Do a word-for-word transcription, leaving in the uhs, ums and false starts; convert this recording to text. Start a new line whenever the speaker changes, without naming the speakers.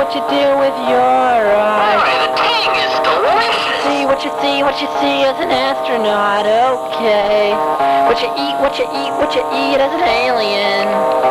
what you do with your eyes.
Boy, the tang is delicious.
See what you see, what you see as an astronaut, okay. What you eat, what you eat, what you eat as an alien.